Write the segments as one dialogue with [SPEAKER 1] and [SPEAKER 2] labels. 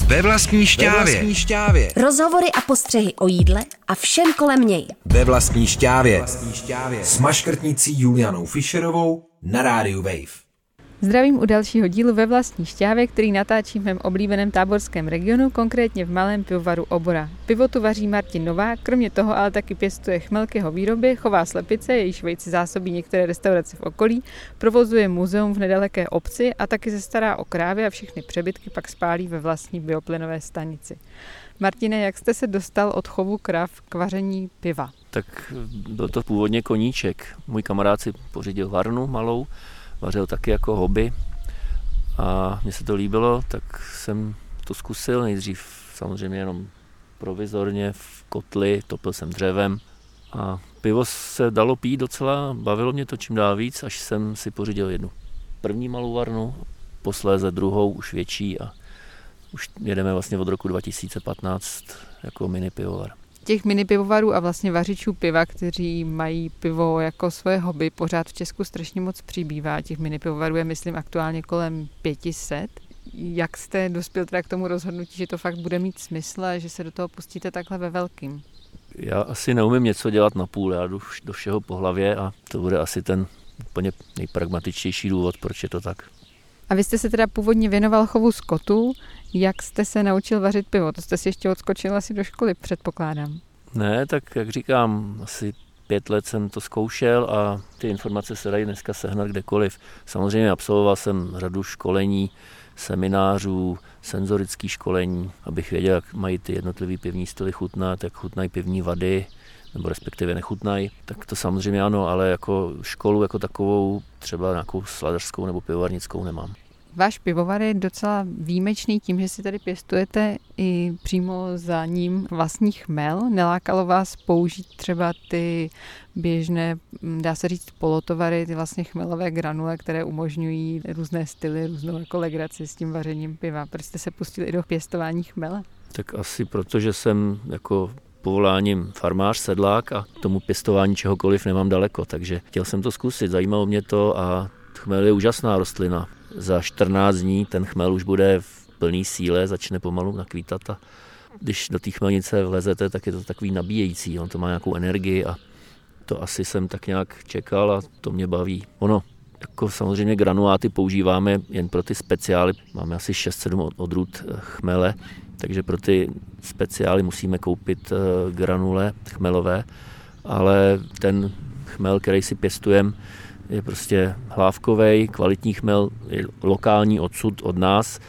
[SPEAKER 1] Ve vlastní šťávě.
[SPEAKER 2] Rozhovory a postřehy o jídle a všem kolem něj.
[SPEAKER 1] Ve vlastní šťávě. S maškrtnicí Julianou Fischerovou na rádiu Wave.
[SPEAKER 3] Zdravím u dalšího dílu Ve vlastní šťávě, který natáčím v mém oblíbeném táborském regionu, konkrétně v malém pivovaru Obora. Pivo tu vaří Martin Novák, kromě toho ale taky pěstuje chmel k jeho výrobě, chová slepice, jejíž vejci zásobí některé restaurace v okolí, provozuje muzeum v nedaleké obci a taky se stará o krávy a všechny přebytky pak spálí ve vlastní bioplynové stanici. Martine, jak jste se dostal od chovu krav k vaření piva?
[SPEAKER 4] Tak byl to původně koníček. Můj kamarád si pořídil varnu malou, vařil taky jako hobby a mně se to líbilo, tak jsem to zkusil nejdřív samozřejmě jenom provizorně v kotli, topil jsem dřevem a pivo se dalo pít docela, bavilo mě to čím dál víc, až jsem si pořídil jednu první malou varnu, posléze druhou, už větší a už jedeme vlastně od roku 2015 jako mini pivovar.
[SPEAKER 3] Těch mini pivovarů a vlastně vařičů piva, kteří mají pivo jako svoje hobby, pořád v Česku strašně moc přibývá. Těch mini pivovarů je, myslím, aktuálně kolem 500. Jak jste dospěl teda k tomu rozhodnutí, že to fakt bude mít smysl a že se do toho pustíte takhle ve velkým?
[SPEAKER 4] Já asi neumím něco dělat na půl, já jdu do všeho po hlavě a to bude asi ten úplně nejpragmatičtější důvod, proč je to tak.
[SPEAKER 3] A vy jste se teda původně věnoval chovu skotu. Jak jste se naučil vařit pivo? To jste si ještě odskočil asi do školy, předpokládám.
[SPEAKER 4] Ne, tak jak říkám, asi 5 let jsem to zkoušel a ty informace se dají dneska sehnat kdekoliv. Samozřejmě absolvoval jsem řadu školení, seminářů, senzorických školení, abych věděl, jak mají ty jednotlivý pivní styly chutnat, jak chutnají pivní vady, nebo respektive nechutnají. Tak to samozřejmě ano, ale jako školu jako takovou, třeba nějakou sladařskou nebo pivovarnickou nemám.
[SPEAKER 3] Váš pivovar je docela výjimečný tím, že si tady pěstujete i přímo za ním vlastní chmel. Nelákalo vás použít třeba ty běžné, dá se říct, polotovary, ty vlastně chmelové granule, které umožňují různé styly, různou jako legraci s tím vařením piva. Proč jste se pustili i do pěstování chmele?
[SPEAKER 4] Tak asi protože jsem jako povoláním farmář, sedlák a k tomu pěstování čehokoliv nemám daleko, takže chtěl jsem to zkusit, zajímalo mě to a chmel je úžasná rostlina. Za 14 dní ten chmel už bude v plné síle, začne pomalu nakvítat a když do té chmelnice vlezete, tak je to takový nabíjející, on to má nějakou energii a to asi jsem tak nějak čekal a to mě baví. Ono, jako samozřejmě granuláty používáme jen pro ty speciály, máme asi 6-7 odrůd chmele, takže pro ty speciály musíme koupit granule chmelové, ale ten chmel, který si pěstujeme, je prostě hlávkovej, kvalitní chmel, je lokální odsud od nás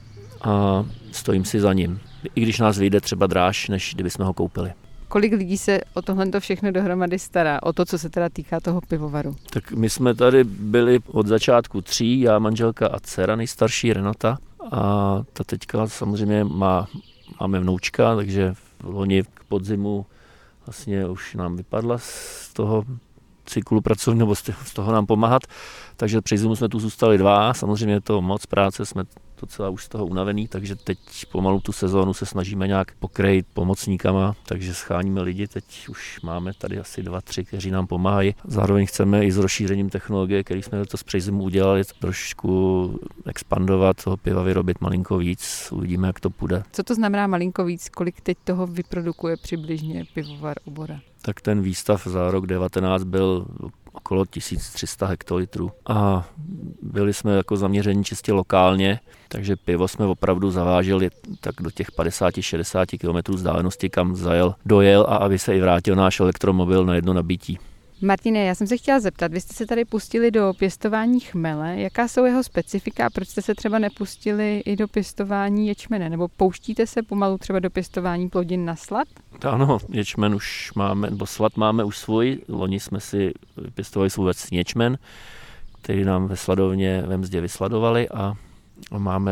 [SPEAKER 4] a stojím si za ním. I když nás vyjde třeba dráž, než kdybychom ho koupili.
[SPEAKER 3] Kolik lidí se o tohle všechno dohromady stará, o to, co se teda týká toho pivovaru?
[SPEAKER 4] Tak my jsme tady byli od začátku 3, já, manželka a dcera nejstarší Renata a ta teďka samozřejmě máme vnoučka, takže v loni k podzimu vlastně už nám vypadla z toho cyklu pracovní, nebo z toho nám pomáhat, takže při zimu jsme tu zůstali 2, samozřejmě je to moc práce, jsme docela už z toho unavený, takže teď pomalu tu sezónu se snažíme nějak pokrejit pomocníkama, takže scháníme lidi, teď už máme tady asi 2-3, kteří nám pomáhají. Zároveň chceme i s rozšířením technologie, který jsme to z přezimu udělali, trošku expandovat, toho piva vyrobit malinko víc, uvidíme, jak to půjde.
[SPEAKER 3] Co to znamená malinko víc, kolik teď toho vyprodukuje přibližně pivovar Obora?
[SPEAKER 4] Tak ten výstav za rok 2019 byl okolo 1300 hektolitrů a byli jsme jako zaměření čistě lokálně, takže pivo jsme opravdu zaváželi tak do těch 50-60 km vzdálenosti, kam dojel a aby se i vrátil náš elektromobil na jedno nabití.
[SPEAKER 3] Martine, já jsem se chtěla zeptat, vy jste se tady pustili do pěstování chmele, jaká jsou jeho specifika, proč jste se třeba nepustili i do pěstování ječmene, nebo pouštíte se pomalu třeba do pěstování plodin na slad?
[SPEAKER 4] Ano, ječmen už máme, nebo slad máme už svůj, loni jsme si pěstovali svůj vlastní ječmen, který nám ve sladovně ve Mzdě vysladovali a máme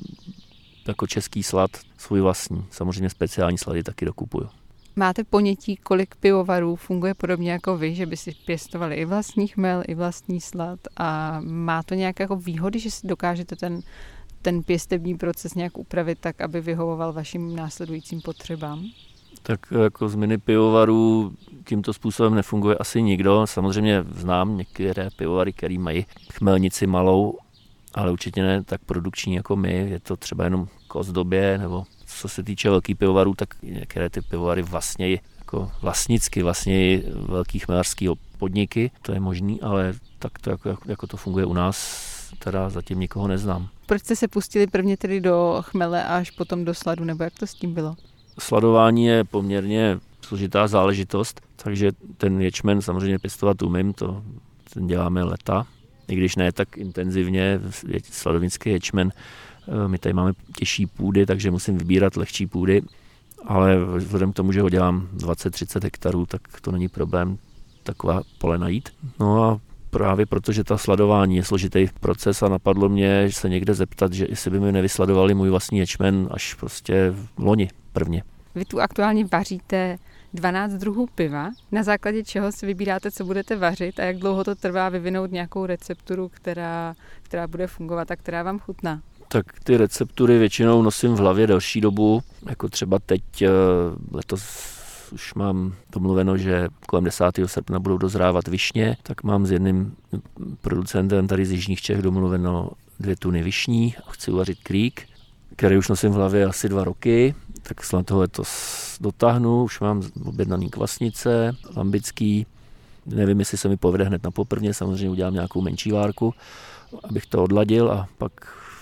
[SPEAKER 4] jako český slad svůj vlastní, samozřejmě speciální slady taky dokupuju.
[SPEAKER 3] Máte ponětí, kolik pivovarů funguje podobně jako vy, že by si pěstovali i vlastní chmel, i vlastní slad a má to nějaké jako výhody, že si dokážete ten pěstební proces nějak upravit tak, aby vyhovoval vašim následujícím potřebám?
[SPEAKER 4] Tak jako z mini pivovarů tímto způsobem nefunguje asi nikdo. Samozřejmě znám některé pivovary, které mají chmelnici malou, ale určitě ne tak produkční jako my. Je to třeba jenom k ozdobě, nebo co se týče velkých pivovarů, tak některé ty pivovary vlastně jako vlastnicky vlastně velký chmelařský podniky, to je možný, ale tak to jako to funguje u nás, teda zatím nikoho neznám.
[SPEAKER 3] Proč jste se pustili prvně tedy do chmele a až potom do sladu, nebo jak to s tím bylo?
[SPEAKER 4] Sladování je poměrně složitá záležitost, takže ten ječmen samozřejmě pěstovat umím, ten děláme leta, i když ne tak intenzivně, sladovnický ječmen. My tady máme těžší půdy, takže musím vybírat lehčí půdy, ale vzhledem k tomu, že ho dělám 20-30 hektarů, tak to není problém taková pole najít. No a právě protože ta sladování je složitý proces a napadlo mě se někde zeptat, že jestli by mi nevysladovali můj vlastní ječmen až prostě loni prvně.
[SPEAKER 3] Vy tu aktuálně vaříte 12 druhů piva, na základě čeho si vybíráte, co budete vařit a jak dlouho to trvá vyvinout nějakou recepturu, která bude fungovat a která vám chutná?
[SPEAKER 4] Tak ty receptury většinou nosím v hlavě delší dobu, jako třeba teď letos už mám domluveno, že kolem 10. srpna budou dozrávat višně, tak mám s jedním producentem tady z Jižních Čech domluveno 2 tuny višní a chci uvařit krík, který už nosím v hlavě asi 2 roky, tak snad toho letos dotáhnu, už mám objednaný kvasnice, lambický, nevím, jestli se mi povede hned na poprvně, samozřejmě udělám nějakou menší várku, abych to odladil a pak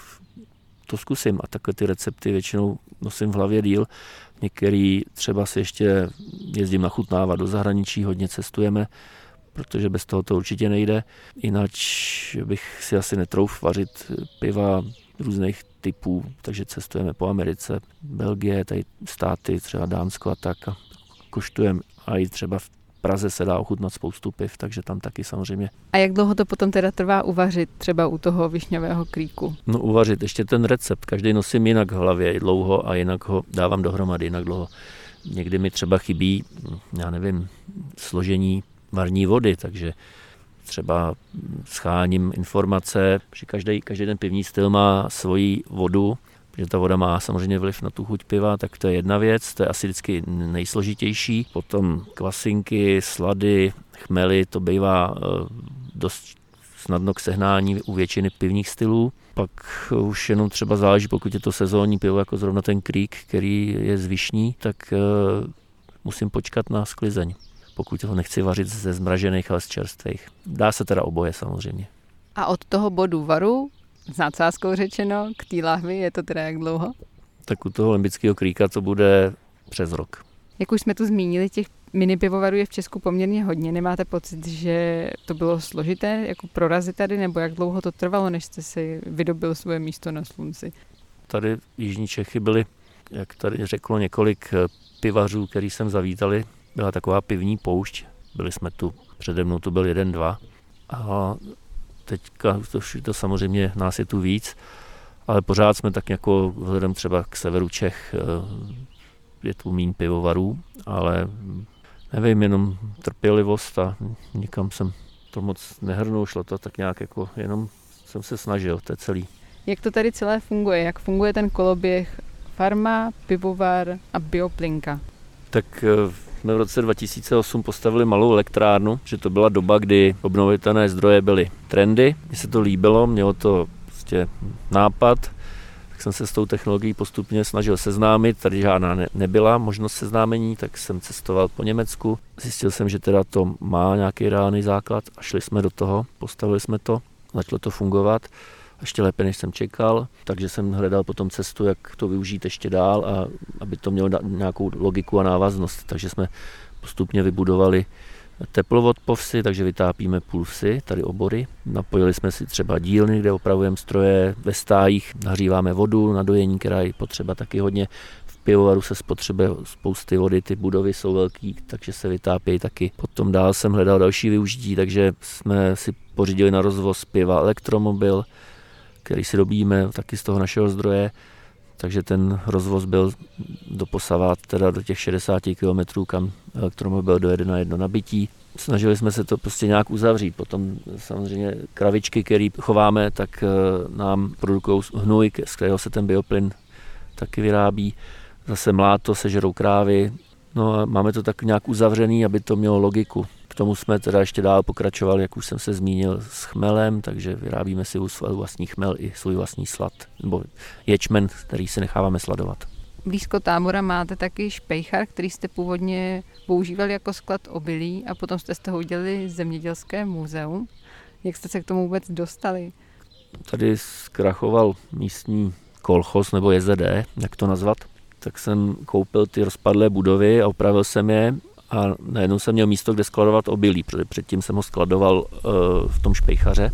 [SPEAKER 4] to zkusím a takhle ty recepty většinou nosím v hlavě díl. Některý třeba si ještě jezdím nachutnávat do zahraničí, hodně cestujeme, protože bez toho to určitě nejde. Jinak bych si asi netrouf vařit piva různých typů, takže cestujeme po Americe, Belgie, tady státy, třeba Dánsko a tak a koštujeme. A i třeba v Praze se dá ochutnat spoustu piv, takže tam taky samozřejmě.
[SPEAKER 3] A jak dlouho to potom teda trvá uvařit třeba u toho višňového kríku?
[SPEAKER 4] No uvařit, ještě ten recept, každý nosím jinak v hlavě dlouho a jinak ho dávám dohromady jinak dlouho. Někdy mi třeba chybí, já nevím, složení varní vody, takže třeba scháním informace, že každý ten pivní styl má svoji vodu, že ta voda má samozřejmě vliv na tu chuť piva, tak to je jedna věc, to je asi vždycky nejsložitější. Potom kvasinky, slady, chmely, to bývá dost snadno k sehnání u většiny pivních stylů. Pak už jenom třeba záleží, pokud je to sezónní pivo, jako zrovna ten krík, který je z višní, tak musím počkat na sklizeň, pokud ho nechci vařit ze zmražených, ale z čerstvých. Dá se teda oboje samozřejmě.
[SPEAKER 3] A od toho bodu varu, s nadsázkou řečeno, k té lahvi je to teda jak dlouho?
[SPEAKER 4] Tak u toho lembického kríka to bude přes rok.
[SPEAKER 3] Jak už jsme tu zmínili, těch mini pivovarů je v Česku poměrně hodně. Nemáte pocit, že to bylo složité jako prorazit tady, nebo jak dlouho to trvalo, než jste si vydobil svoje místo na slunci?
[SPEAKER 4] Tady v Jižní Čechy byly, jak tady řeklo několik pivařů, který sem zavítali, byla taková pivní poušť. Byli jsme tu, přede mnou tu byl 1-2 a teďka to samozřejmě nás je tu víc, ale pořád jsme tak jako vzhledem třeba k severu Čech, je tu míň pivovarů, ale nevím, jenom trpělivost a nikam jsem to moc nehrnul, šlo to tak nějak jako, jenom jsem se snažil, to je celý.
[SPEAKER 3] Jak to tady celé funguje? Jak funguje ten koloběh farma, pivovar a bioplinka?
[SPEAKER 4] Tak jsme v roce 2008 postavili malou elektrárnu, že to byla doba, kdy obnovitelné zdroje byly trendy. Mně se to líbilo, mělo to prostě nápad, tak jsem se s tou technologií postupně snažil seznámit. Tady žádná nebyla možnost seznámení, tak jsem cestoval po Německu. Zjistil jsem, že teda to má nějaký reálný základ a šli jsme do toho, postavili jsme to, začalo to fungovat. Ještě lépe, než jsem čekal, takže jsem hledal potom cestu, jak to využít ještě dál a aby to mělo nějakou logiku a návaznost. Takže jsme postupně vybudovali teplovod po vsi, takže vytápíme půl vsi, tady obory. Napojili jsme si třeba dílny, kde opravujeme stroje, ve stájích nahříváme vodu na dojení, která je potřeba taky hodně. V pivovaru se spotřebuje spousty vody, ty budovy jsou velký, takže se vytápějí taky. Potom dál jsem hledal další využití, takže jsme si pořídili na rozvoz piva elektromobil, který si dobíme taky z toho našeho zdroje, takže ten rozvoz byl doposavat teda do těch 60 km, kam elektromobil dojede na jedno nabití. Snažili jsme se to prostě nějak uzavřít. Potom samozřejmě kravičky, které chováme, tak nám produkují hnůj, z kterého se ten bioplyn taky vyrábí. Zase mláto sežerou krávy. No a máme to tak nějak uzavřený, aby to mělo logiku. tomu jsme teda ještě dál pokračovali, jak už jsem se zmínil, s chmelem, takže vyrábíme si svůj vlastní chmel i svůj vlastní slad, nebo ječmen, který si necháváme sladovat.
[SPEAKER 3] Blízko Tábora máte taky špejchar, který jste původně používali jako sklad obilí a potom jste z toho udělali zemědělské muzeum. Jak jste se k tomu vůbec dostali?
[SPEAKER 4] Tady zkrachoval místní kolchos nebo JZD, jak to nazvat, tak jsem koupil ty rozpadlé budovy a opravil jsem je a najednou jsem měl místo, kde skladovat obilí, protože předtím jsem ho skladoval v tom špejchaře.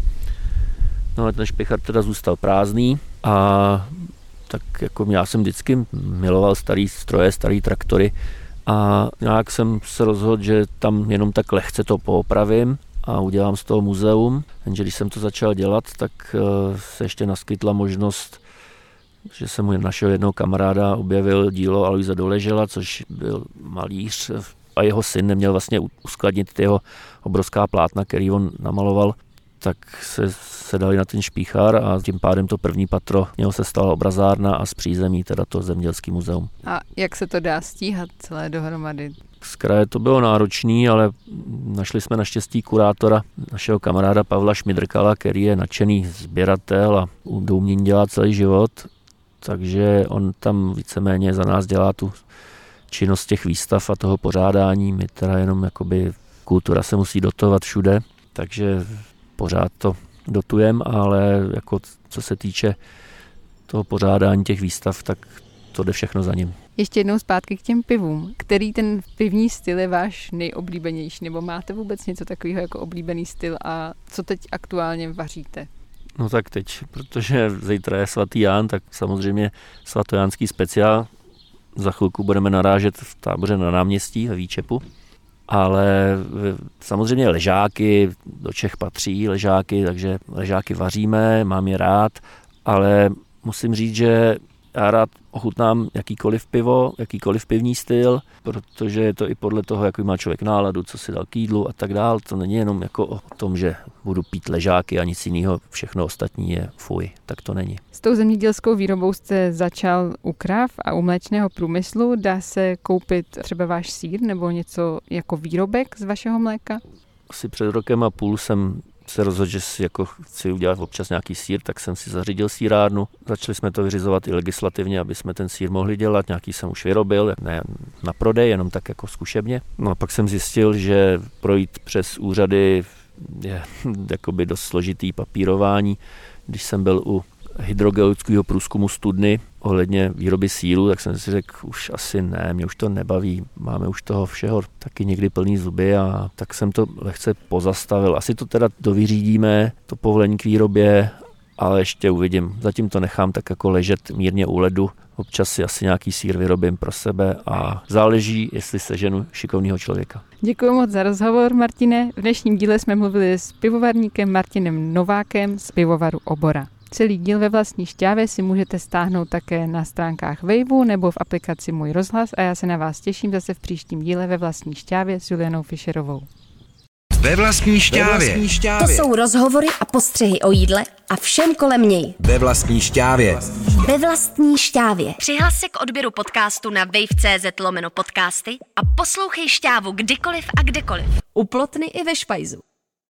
[SPEAKER 4] No ale ten špejchar teda zůstal prázdný a tak jako já jsem vždycky miloval starý stroje, starý traktory a nějak jsem se rozhodl, že tam jenom tak lehce to poopravím a udělám z toho muzeum. Jenže když jsem to začal dělat, tak se ještě naskytla možnost, že jsem u našeho jednoho kamaráda objevil dílo Aloise Doležela, což byl malíř a jeho syn neměl vlastně uskladnit jeho obrovská plátna, který on namaloval, tak se dali na ten špíchár a tím pádem to první patro něho se stala obrazárna a z přízemí teda to zemědělský muzeum.
[SPEAKER 3] A jak se to dá stíhat celé dohromady?
[SPEAKER 4] Z kraje to bylo náročný, ale našli jsme naštěstí kurátora našeho kamaráda Pavla Šmidrkala, který je nadšený sběratel a do umění dělá celý život, takže on tam víceméně za nás dělá tu činnost těch výstav a toho pořádání. My teda jenom jakoby kultura se musí dotovat všude, takže pořád to dotujeme, ale jako co se týče toho pořádání těch výstav, tak to jde všechno za ním.
[SPEAKER 3] Ještě jednou zpátky k těm pivům. Který ten pivní styl je váš nejoblíbenější? Nebo máte vůbec něco takového jako oblíbený styl a co teď aktuálně vaříte?
[SPEAKER 4] No tak teď, protože zítra je svatý Jan, tak samozřejmě svatojánský speciál. Za chvilku budeme narážet v Táboře na náměstí ve Výčepu. Ale samozřejmě ležáky, do Čech patří ležáky, takže ležáky vaříme, mám je rád, ale musím říct, že já rád ochutnám jakýkoliv pivo, jakýkoliv pivní styl, protože je to i podle toho, jaký má člověk náladu, co si dal k jídlu a tak dál. To není jenom jako o tom, že budu pít ležáky a nic jiného, všechno ostatní je fuj, tak to není.
[SPEAKER 3] S tou zemědělskou výrobou jste začal u krav a u mléčného průmyslu. Dá se koupit třeba váš sýr nebo něco jako výrobek z vašeho mléka?
[SPEAKER 4] Asi před rokem a půl jsem se rozhodl, že si jako chci udělat občas nějaký sýr, tak jsem si zařídil sýrárnu. Začali jsme to vyřizovat i legislativně, aby jsme ten sýr mohli dělat. Nějaký jsem už vyrobil, ne na prodej, jenom tak jako zkušebně. No a pak jsem zjistil, že projít přes úřady je jakoby dost složitý papírování. Když jsem byl u hydrogeologického průzkumu studny ohledně výroby sýru, tak jsem si řekl, už asi ne, mě už to nebaví, máme už toho všeho taky někdy plný zuby a tak jsem to lehce pozastavil. Asi to teda dovyřídíme, to povolení k výrobě, ale ještě uvidím. Zatím to nechám tak jako ležet mírně u ledu. Občas si asi nějaký sýr vyrobím pro sebe a záleží, jestli seženu šikovného člověka.
[SPEAKER 3] Děkuji moc za rozhovor, Martine. V dnešním díle jsme mluvili s pivovarníkem Martinem Novákem z pivovaru Obora. Celý díl Ve vlastní šťávě si můžete stáhnout také na stránkách Waveu nebo v aplikaci Můj rozhlas a já se na vás těším zase v příštím díle Ve vlastní šťávě s Julianou Fischerovou.
[SPEAKER 1] Ve vlastní šťávě.
[SPEAKER 2] To jsou rozhovory a postřehy o jídle a všem kolem něj.
[SPEAKER 1] Ve vlastní šťávě.
[SPEAKER 2] Ve vlastní šťávě. Přihlas se k odběru podcastu na wave.cz/podcasty a poslouchej šťávu kdykoliv a kdekoliv. U Plotny i ve Špajzu.